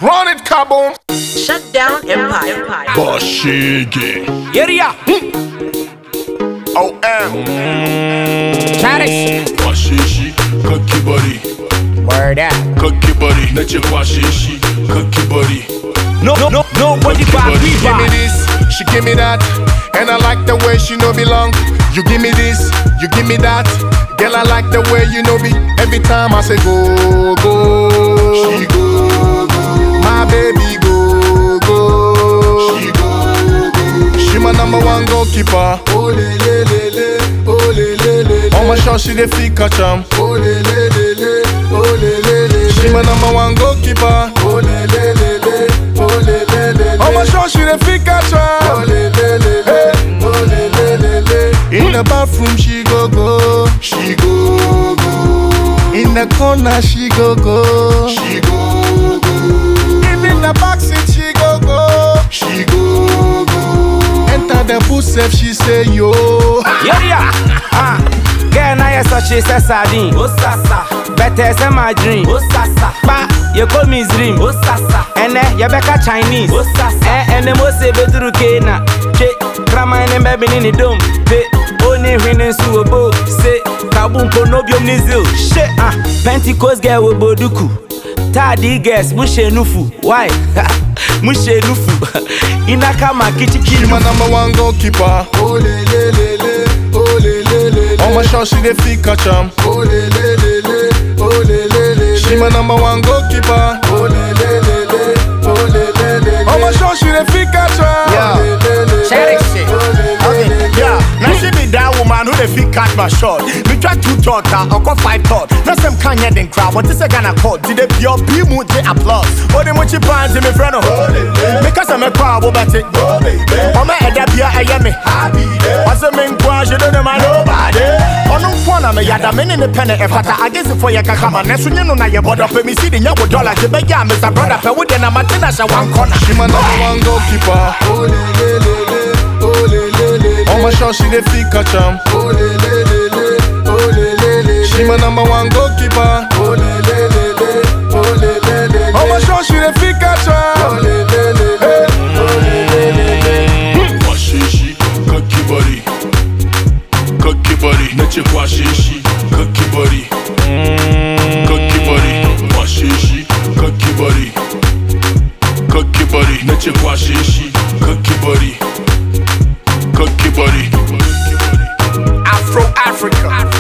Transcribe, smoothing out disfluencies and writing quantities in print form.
Run it, kaboom. Shut down Empire. Bashigi. Area. OM. Charis. Bashishi. Cookie buddy. Word up. Cookie buddy. Nache bashishi. Cookie buddy. Nobody back. She give me this, she give me that, and I like the way she know belong. You give me this, you give me that, girl I like the way you know me. Every time I say go, go, she go, go. My baby go, go, she go, go. She my number one goalkeeper. Oh le le le le, oh le le le le. On my shot she dey fit catch 'em. Oh le le le le, oh le le le. She my number one goalkeeper. Oh le le le le, oh le le le. On my shot she dey fit catch 'em. Oh le le le le, oh le le le le. In the bathroom she go go, she go go. In the corner she go go, she go go. Even in the backseat she go go, she go go. Enter the bus if she say yo. Yeah. Girl, now you're such a sardine. Oh, sasa. Better than my dream. Oh, sasa. Ba, you call me dream. Oh, sasa. And then you becca Chinese. Oh, sasa. And the most bedroom kena. Che, grandma and baby in the dome. Pe, only winning suobo. Say, kaboom konobium nizil. Shit, Pentecost girl with boduku. Tadi guess, mushe nufu. Why? Mushe nufu. Inaka makichi She kilu. my number one goalkeeper. Oh le le le le, oh le le le le. On my shot she dey fit catch 'em. Oh le le le le, oh le le le. She my number one goalkeeper. Oh le le le le, oh le le le. On my shot she dey fit catch 'em. Yeah. Oh le le le. Check shit. Okay, yeah. Now she be that woman who dey fit catch my shot. Me try two thought, or go five thought. Now some can't hear them crowd. What is a Ghana call? Did they be up? Be mood they applause. Oh, they want you pants in me friend. Because I'm a crowd, what about it? I'm a head up here, I am me. What's a main crash? You don't know my nobody. On no one, I'm a yada man in the pen. If I guess if you can come on, next you know, you bought up me see the young dollar. You beg, yeah, Mr. Brother, I would then I'm a tennis at one corner. She my number one goalkeeper. Oh le le le le, oh le le le. On my shot she dey fit catch 'em. Oh le le le le, oh le le le. She my number one goalkeeper. Oh le le le le, oh le le le. On my shot she dey fit catch 'em. Oh le le le le, oh le le le. Washishi, cookie buddy, cookie buddy. Nache washishi, cookie buddy, cookie buddy. Washishi, cookie buddy. Cookie buddy, nache washishi, cookie buddy, cookie buddy. Afro Africa.